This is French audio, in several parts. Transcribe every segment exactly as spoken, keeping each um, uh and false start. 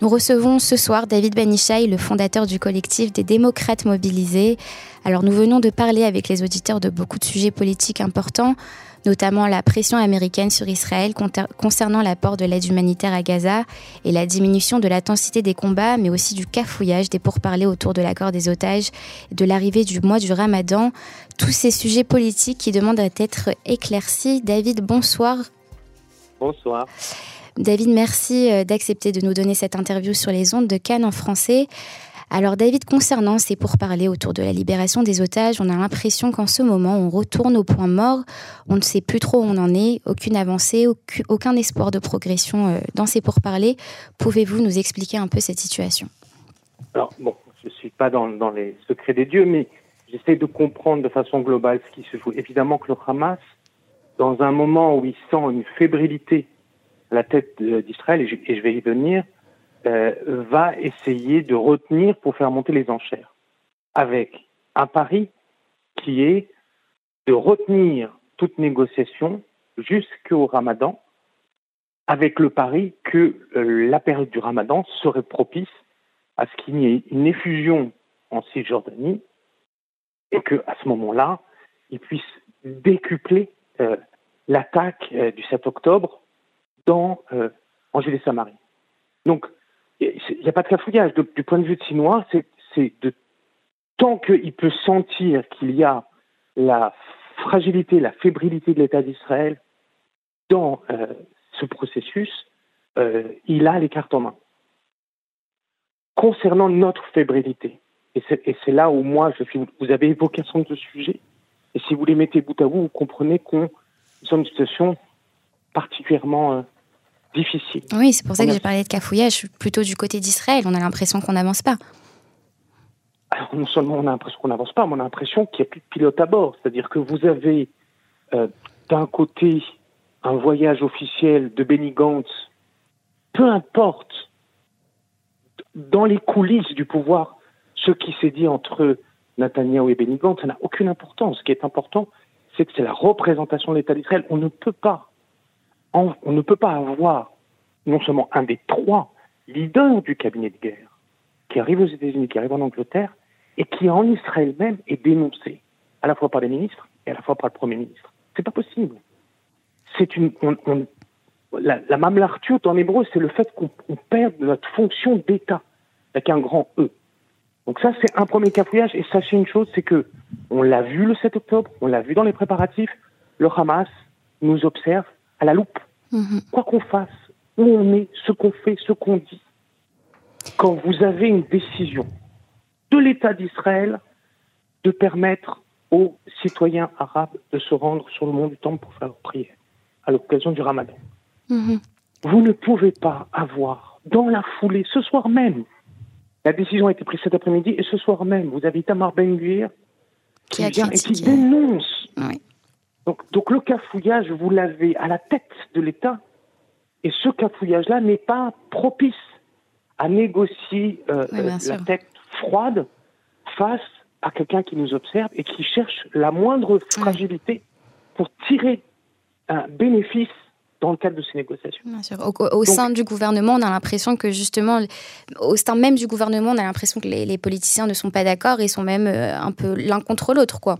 Nous recevons ce soir David Ben Ishaï, le fondateur du collectif des démocrates mobilisés. Alors nous venons de parler avec les auditeurs de beaucoup de sujets politiques importants, notamment la pression américaine sur Israël concernant l'apport de l'aide humanitaire à Gaza et la diminution de l'intensité des combats, mais aussi du cafouillage des pourparlers autour de l'accord des otages, de l'arrivée du mois du Ramadan. Tous ces sujets politiques qui demandent à être éclaircis. David, bonsoir. Bonsoir. David, merci d'accepter de nous donner cette interview sur les ondes de Cannes en français. Alors David, concernant ces pourparlers autour de la libération des otages, on a l'impression qu'en ce moment, on retourne au point mort. On ne sait plus trop où on en est, aucune avancée, aucun espoir de progression dans ces pourparlers. Pouvez-vous nous expliquer un peu cette situation ? Alors, bon, je ne suis pas dans, dans les secrets des dieux, mais j'essaie de comprendre de façon globale ce qui se joue. Évidemment que le Hamas, dans un moment où il sent une fébrilité à la tête d'Israël, et je, et je vais y venir, Euh, va essayer de retenir pour faire monter les enchères, avec un pari qui est de retenir toute négociation jusqu'au Ramadan, avec le pari que euh, la période du Ramadan serait propice à ce qu'il y ait une effusion en Cisjordanie et qu'à ce moment-là, il puisse décupler euh, l'attaque euh, du sept octobre dans, euh, en Judée-Samarie. Donc, il n'y a pas de cafouillage. De, du point de vue de Chinois, c'est, c'est de tant qu'il peut sentir qu'il y a la fragilité, la fébrilité de l'État d'Israël dans euh, ce processus, euh, il a les cartes en main. Concernant notre fébrilité, et c'est, et c'est là où moi, je suis, vous avez évoqué un certain nombre de sujets, et si vous les mettez bout à bout, vous comprenez qu'on est dans une situation particulièrement euh, difficile. Oui, c'est pour ça que j'ai parlé de cafouillage plutôt du côté d'Israël. On a l'impression qu'on n'avance pas. Alors, non seulement on a l'impression qu'on n'avance pas, mais on a l'impression qu'il n'y a plus de pilote à bord. C'est-à-dire que vous avez euh, d'un côté un voyage officiel de Benny Gantz, peu importe dans les coulisses du pouvoir, ce qui s'est dit entre Netanyahou et Benny Gantz, ça n'a aucune importance. Ce qui est important, c'est que c'est la représentation de l'État d'Israël. On ne peut pas On ne peut pas avoir non seulement un des trois leaders du cabinet de guerre qui arrive aux États-Unis, qui arrive en Angleterre, et qui en Israël même est dénoncé, à la fois par les ministres et à la fois par le Premier ministre. C'est pas possible. C'est une, on, on, la, la mamlartiout en hébreu, c'est le fait qu'on on perde notre fonction d'État, avec un grand E. Donc ça, c'est un premier cafouillage, et sachez une chose, c'est que on l'a vu le sept octobre, on l'a vu dans les préparatifs, le Hamas nous observe à la loupe. Mmh. Quoi qu'on fasse, où on est, ce qu'on fait, ce qu'on dit. Quand vous avez une décision de l'État d'Israël de permettre aux citoyens arabes de se rendre sur le mont du Temple pour faire leur prière à l'occasion du Ramadan. Mmh. Vous ne pouvez pas avoir, dans la foulée, ce soir même, la décision a été prise cet après-midi, et ce soir même, vous avez Itamar Ben-Gvir qui, qui vient critiqué. Et qui dénonce. Oui. Donc, donc le cafouillage, vous l'avez à la tête de l'État, et ce cafouillage-là n'est pas propice à négocier euh, oui, la tête froide face à quelqu'un qui nous observe et qui cherche la moindre fragilité oui. pour tirer un bénéfice dans le cadre de ces négociations. Bien sûr. Au, au donc, sein du gouvernement, on a l'impression que justement, au sein même du gouvernement, on a l'impression que les, les politiciens ne sont pas d'accord et sont même euh, un peu l'un contre l'autre, quoi.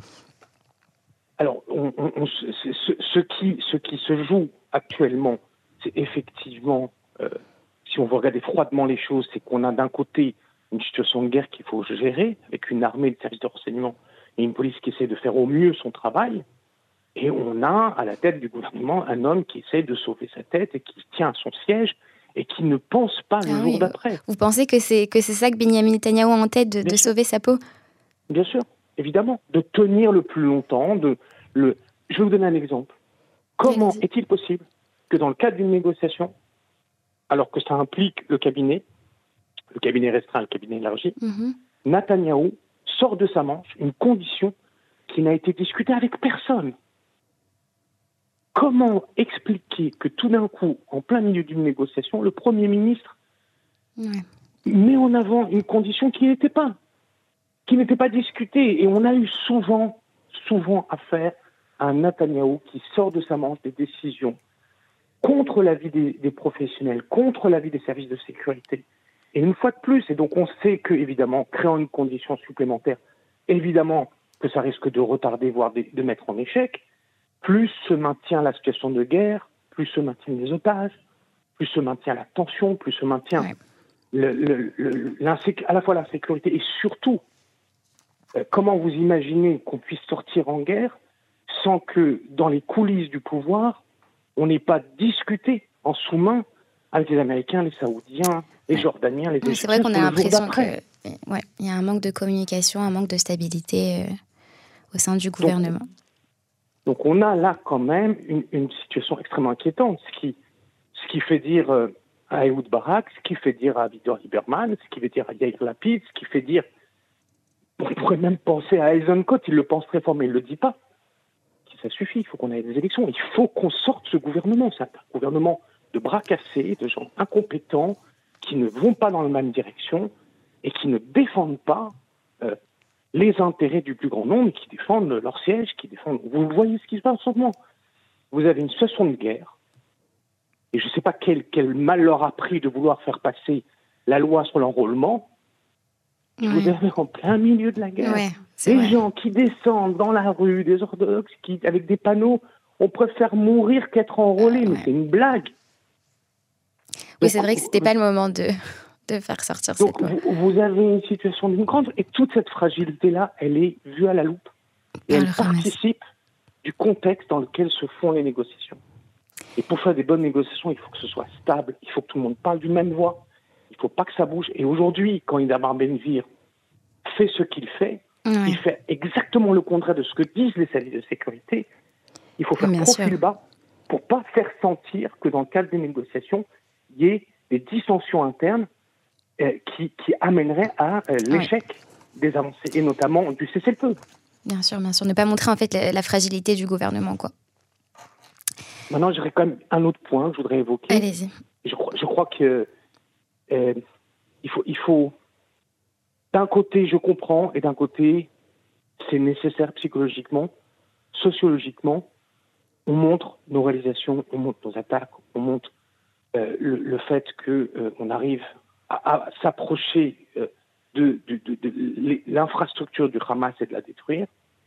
Alors, on, on, on, ce, ce, qui, ce qui se joue actuellement, c'est effectivement, euh, si on veut regarder froidement les choses, c'est qu'on a d'un côté une situation de guerre qu'il faut gérer, avec une armée de services de renseignement et une police qui essaie de faire au mieux son travail, et on a à la tête du gouvernement un homme qui essaie de sauver sa tête et qui tient à son siège et qui ne pense pas le ah jour oui. d'après. Vous pensez que c'est, que c'est ça que Benyamin Netanyahou a en tête, de, de sauver sa peau ? Bien sûr. Évidemment, de tenir le plus longtemps. De le... Je vais vous donner un exemple. Comment Allez-y. Est-il possible que dans le cadre d'une négociation, alors que ça implique le cabinet, le cabinet restreint, le cabinet élargi, mm-hmm. Netanyahou sort de sa manche une condition qui n'a été discutée avec personne. Comment expliquer que tout d'un coup, en plein milieu d'une négociation, le Premier ministre ouais. met en avant une condition qui n'était pas qui n'était pas discuté, et on a eu souvent, souvent affaire à un Netanyahou qui sort de sa manche des décisions contre l'avis des, des professionnels, contre l'avis des services de sécurité, Et une fois de plus, et donc on sait que, évidemment, créant une condition supplémentaire, évidemment que ça risque de retarder, voire de, de mettre en échec, plus se maintient la situation de guerre, plus se maintiennent les otages, plus se maintient la tension, plus se maintient ouais. le, le, le, à la fois la sécurité et surtout, euh, comment vous imaginez qu'on puisse sortir en guerre sans que, dans les coulisses du pouvoir, on n'ait pas discuté en sous-main avec les Américains, les Saoudiens, les Jordaniens, les Égyptiens. C'est vrai qu'on a l'impression qu'il ouais, y a un manque de communication, un manque de stabilité euh, au sein du gouvernement. Donc, donc on a là quand même une, une situation extrêmement inquiétante, ce qui, ce qui fait dire euh, à Ehud Barak, ce qui fait dire à Avigdor Lieberman, ce qui fait dire à Yair Lapid, ce qui fait dire... On pourrait même penser à Eisenkot, il le pense très fort, mais il ne le dit pas. Ça suffit, il faut qu'on ait des élections. Il faut qu'on sorte ce gouvernement. C'est un gouvernement de bras cassés, de gens incompétents, qui ne vont pas dans la même direction et qui ne défendent pas euh, les intérêts du plus grand nombre, qui défendent leur siège, qui défendent... Vous voyez ce qui se passe en ce moment. Vous avez une situation de guerre, et je ne sais pas quel, quel mal leur a pris de vouloir faire passer la loi sur l'enrôlement. Ouais. Vous avez en plein milieu de la guerre ouais, des vrai. gens qui descendent dans la rue, des orthodoxes, qui, avec des panneaux, on préfère mourir qu'être enrôlé, mais ouais. c'est une blague. Oui, donc, c'est vrai que ce n'était pas le moment de, de faire sortir donc, cette loi. Vous, vous avez une situation d'une grande... Et toute cette fragilité-là, elle est vue à la loupe. Et elle participe du contexte dans lequel se font les négociations. Et pour faire des bonnes négociations, il faut que ce soit stable, il faut que tout le monde parle d'une même voix, il ne faut pas que ça bouge. Et aujourd'hui, quand Itamar Ben-Gvir fait ce qu'il fait, ouais. il fait exactement le contraire de ce que disent les services de sécurité. Il faut faire Bien profil sûr. bas pour ne pas faire sentir que dans le cadre des négociations, il y ait des dissensions internes euh, qui, qui amèneraient à euh, l'échec ouais. des avancées, et notamment du cessez-le-feu. Bien sûr, bien sûr. Ne pas montrer en fait la, la fragilité du gouvernement, quoi. Maintenant, j'aurais quand même un autre point que je voudrais évoquer. Allez-y. Je crois, je crois que euh, il faut... Il faut D'un côté, je comprends, et d'un côté, c'est nécessaire psychologiquement, sociologiquement. On montre nos réalisations, on montre nos attaques, on montre euh, le, le fait qu'on euh, arrive à, à s'approcher euh, de, de, de, de l'infrastructure du Hamas et de la détruire.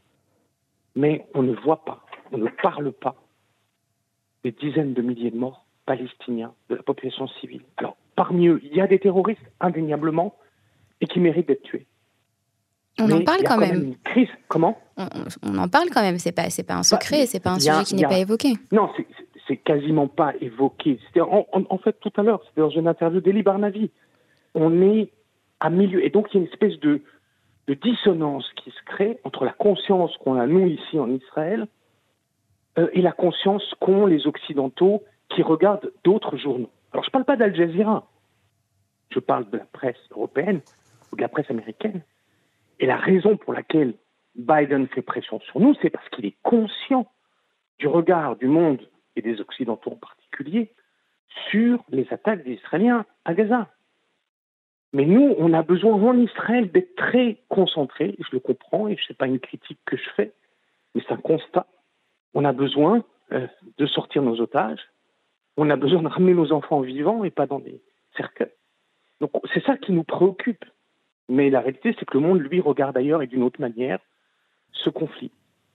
Mais on ne voit pas, on ne parle pas des dizaines de milliers de morts palestiniens, de la population civile. Alors, parmi eux, il y a des terroristes, indéniablement, et qui méritent d'être tués. On Mais en parle il y a quand, quand même. même une crise. Comment on, on, on en parle quand même, c'est pas, c'est pas un secret, bah, c'est pas un sujet a, qui n'est a, pas évoqué. Non, c'est, c'est quasiment pas évoqué. C'était en, en, en fait, tout à l'heure, c'était dans une interview d'Eli Barnavi. On est à milieu. Et donc, il y a une espèce de, de dissonance qui se crée entre la conscience qu'on a, nous, ici, en Israël, euh, et la conscience qu'ont les Occidentaux qui regardent d'autres journaux. Alors, je ne parle pas d'Al Jazeera. Je parle de la presse européenne ou de la presse américaine. Et la raison pour laquelle Biden fait pression sur nous, c'est parce qu'il est conscient du regard du monde et des Occidentaux en particulier sur les attaques des Israéliens à Gaza. Mais nous, on a besoin en Israël d'être très concentrés, je le comprends, et ce n'est pas une critique que je fais, mais c'est un constat. On a besoin euh, de sortir nos otages, on a besoin de ramener nos enfants vivants et pas dans des cercueils. Donc c'est ça qui nous préoccupe. Mais la réalité, c'est que le monde, lui, regarde ailleurs et d'une autre manière ce conflit.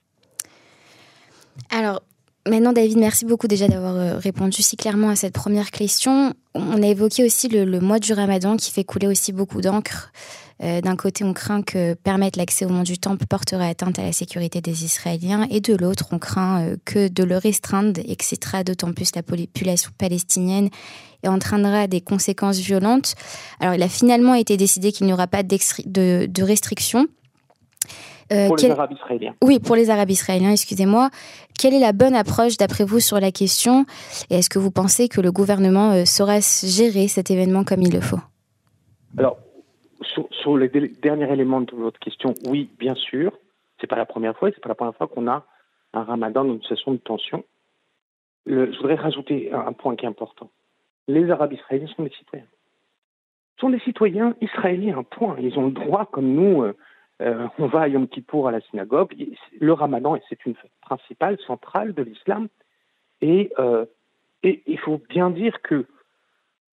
Alors, maintenant, David, merci beaucoup déjà d'avoir répondu si clairement à cette première question. On a évoqué aussi le, le mois du Ramadan qui fait couler aussi beaucoup d'encre. Euh, d'un côté, on craint que permettre l'accès au mont du Temple porterait atteinte à la sécurité des Israéliens. Et de l'autre, on craint euh, que de le restreindre excitera d'autant plus la population palestinienne et entraînera des conséquences violentes. Alors, il a finalement été décidé qu'il n'y aura pas de, de restrictions. Euh, pour les quel... Arabes israéliens. Oui, pour les Arabes israéliens, excusez-moi. Quelle est la bonne approche, d'après vous, sur la question ? Et est-ce que vous pensez que le gouvernement euh, saura gérer cet événement comme il le faut ? Alors, sur, sur les dé- derniers éléments de votre question, oui, bien sûr. C'est pas la première fois, et c'est pas la première fois qu'on a un ramadan dans une situation de tension. Le, je voudrais rajouter un, un point qui est important. Les Arabes israéliens sont des citoyens. Ils sont des citoyens israéliens, point. Ils ont le droit, comme nous... Euh, Euh, on va à Yom Kippour à la synagogue. Le Ramadan, c'est une fête principale, centrale de l'islam. Et euh, il faut bien dire que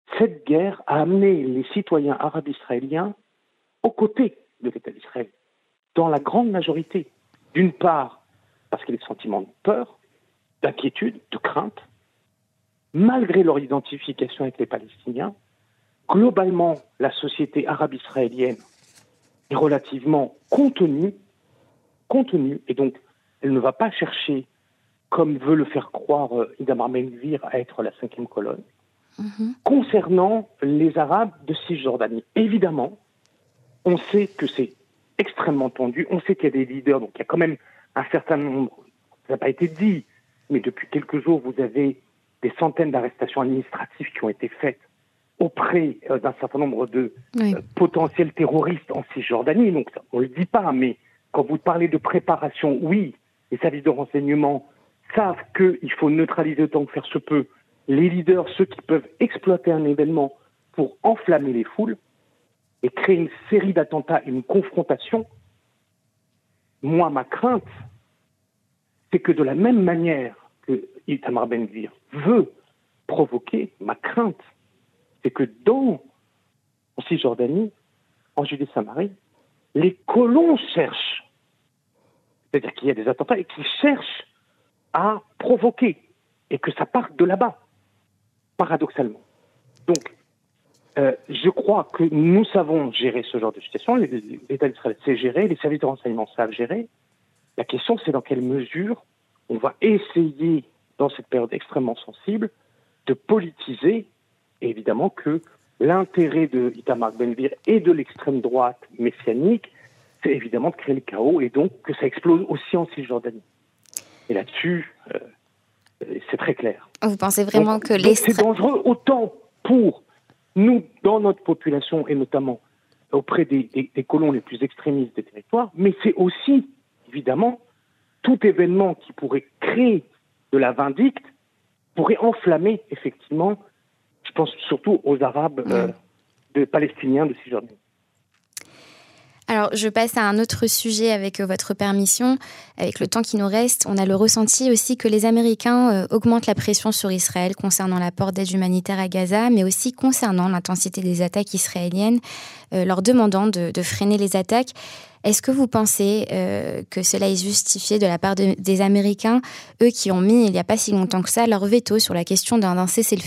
cette guerre a amené les citoyens arabes israéliens aux côtés de l'État d'Israël, dans la grande majorité. D'une part, parce qu'il y a des sentiments de peur, d'inquiétude, de crainte, malgré leur identification avec les Palestiniens. Globalement, la société arabe-israélienne est relativement contenue, contenue, et donc elle ne va pas chercher, comme veut le faire croire euh, Itamar Ben-Gvir, à être la cinquième colonne. Mm-hmm. Concernant les Arabes de Cisjordanie, évidemment, on sait que c'est extrêmement tendu, on sait qu'il y a des leaders, donc il y a quand même un certain nombre, ça n'a pas été dit, mais depuis quelques jours, vous avez des centaines d'arrestations administratives qui ont été faites auprès euh, d'un certain nombre de oui. euh, potentiels terroristes en Cisjordanie. Donc, ça, on ne le dit pas, mais quand vous parlez de préparation, oui, les services de renseignement savent qu'il faut neutraliser autant que faire se peut les leaders, ceux qui peuvent exploiter un événement pour enflammer les foules et créer une série d'attentats, une confrontation. Moi, ma crainte, c'est que de la même manière que Itamar Ben-Gvir veut provoquer, ma crainte, c'est que dans en Cisjordanie, en Judée-Samarie, les colons cherchent, c'est-à-dire qu'il y a des attentats et qu'ils cherchent à provoquer et que ça parte de là-bas, paradoxalement. Donc, euh, je crois que nous savons gérer ce genre de situation, l'État d'Israël sait gérer, les services de renseignement savent gérer. La question, c'est dans quelle mesure on va essayer, dans cette période extrêmement sensible, de politiser, et évidemment que l'intérêt de Itamar Ben-Gvir et de l'extrême droite messianique, c'est évidemment de créer le chaos et donc que ça explose aussi en Cisjordanie. Et là-dessus, euh, c'est très clair. Vous pensez vraiment donc, que donc les... c'est dangereux autant pour nous, dans notre population, et notamment auprès des, des, des colons les plus extrémistes des territoires, mais c'est aussi, évidemment, tout événement qui pourrait créer de la vindicte pourrait enflammer, effectivement, je pense surtout aux Arabes euh, de Palestiniens de Cisjordanie. Alors, je passe à un autre sujet avec euh, votre permission. Avec le temps qui nous reste, on a le ressenti aussi que les Américains euh, augmentent la pression sur Israël concernant l'apport d'aide humanitaire à Gaza, mais aussi concernant l'intensité des attaques israéliennes, euh, leur demandant de, de freiner les attaques. Est-ce que vous pensez euh, que cela est justifié de la part de, des Américains, eux qui ont mis, il n'y a pas si longtemps que ça, leur veto sur la question d'un, d'un cessez-le-feu ?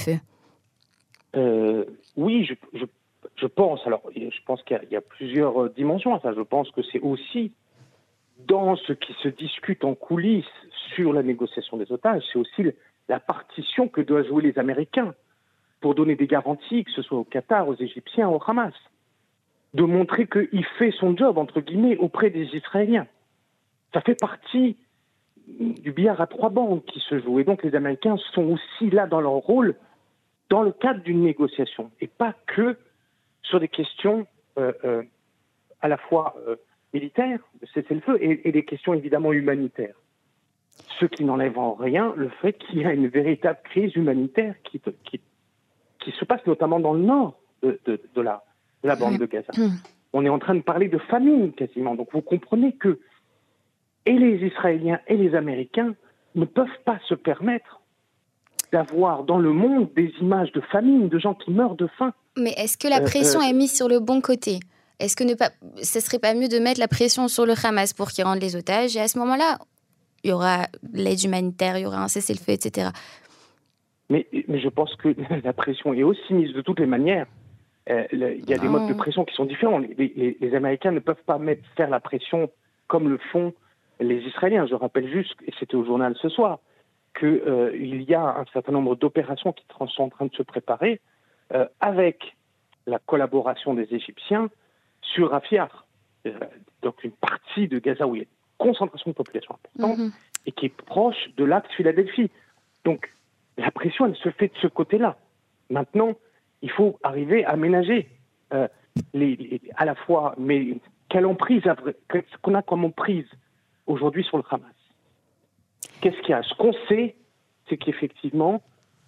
euh, Oui, je... je... Je pense, alors, je pense qu'il y a, il y a plusieurs dimensions à ça. Je pense que c'est aussi dans ce qui se discute en coulisses sur la négociation des otages, c'est aussi la partition que doivent jouer les Américains pour donner des garanties, que ce soit au Qatar, aux Égyptiens, au Hamas, de montrer qu'il fait son job, entre guillemets, auprès des Israéliens. Ça fait partie du billard à trois bandes qui se joue. Et donc les Américains sont aussi là dans leur rôle, dans le cadre d'une négociation, et pas que sur des questions euh, euh, à la fois euh, militaires, de cessez-le-feu, et, et des questions évidemment humanitaires. Ce qui n'enlève en rien le fait qu'il y a une véritable crise humanitaire qui, qui, qui se passe notamment dans le nord de, de, de, la, de la bande de Gaza. On est en train de parler de famine quasiment. Donc vous comprenez que et les Israéliens et les Américains ne peuvent pas se permettre d'avoir dans le monde des images de famine, de gens qui meurent de faim. Mais est-ce que la pression euh, euh, est mise sur le bon côté ? Est-ce que ne pas, ce serait pas mieux de mettre la pression sur le Hamas pour qu'il rende les otages ? Et à ce moment-là, il y aura l'aide humanitaire, il y aura un cessez-le-feu, et cetera. Mais, mais je pense que la pression est aussi mise de toutes les manières. Euh, le, il y a non. des modes de pression qui sont différents. Les, les, les Américains ne peuvent pas mettre, faire la pression comme le font les Israéliens. Je rappelle juste, et c'était au journal ce soir, qu'il euh, y a un certain nombre d'opérations qui sont en train de se préparer euh, avec la collaboration des Égyptiens sur Rafah, euh, donc une partie de Gaza où il y a une concentration de population importante mm-hmm. et qui est proche de l'axe Philadelphie. Donc la pression, elle se fait de ce côté-là. Maintenant, il faut arriver à ménager euh, les, les, à la fois, mais quelle emprise, qu'est-ce qu'on a comme emprise aujourd'hui sur le Hamas ? Qu'est-ce qu'il y a ? Ce qu'on sait, c'est qu'effectivement,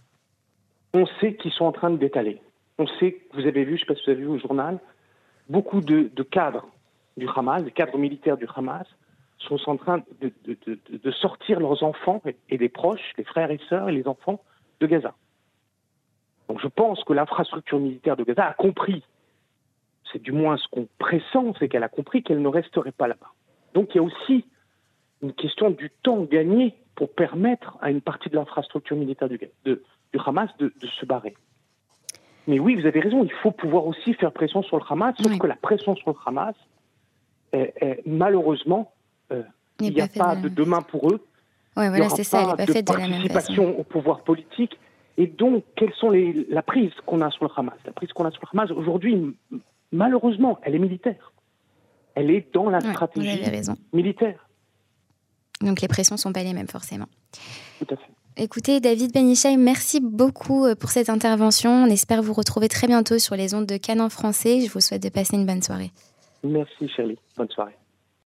on sait qu'ils sont en train de détaler. On sait, vous avez vu, je ne sais pas si vous avez vu au journal, beaucoup de, de cadres du Hamas, des cadres militaires du Hamas, sont en train de, de, de, de sortir leurs enfants et, et les proches, les frères et sœurs et les enfants de Gaza. Donc je pense que l'infrastructure militaire de Gaza a compris, c'est du moins ce qu'on pressent, c'est qu'elle a compris qu'elle ne resterait pas là-bas. Donc il y a aussi une question du temps gagné pour permettre à une partie de l'infrastructure militaire du, de, du Hamas de, de se barrer. Mais oui, vous avez raison, il faut pouvoir aussi faire pression sur le Hamas, sauf oui. que la pression sur le Hamas, est, est, malheureusement, euh, il n'y a pas de, la... de demain pour eux. Ouais, voilà, c'est ça, elle n'est pas faite de la même façon. Participation au pouvoir politique. Et donc, quelles sont les, la prise qu'on a sur le Hamas ? La prise qu'on a sur le Hamas, aujourd'hui, malheureusement, elle est militaire. Elle est dans la ouais, stratégie militaire. Donc les pressions ne sont pas les mêmes, forcément. Tout à fait. Écoutez, David Ben Ishai, merci beaucoup pour cette intervention. On espère vous retrouver très bientôt sur les ondes de Cannes en français. Je vous souhaite de passer une bonne soirée. Merci, Shirley. Bonne soirée.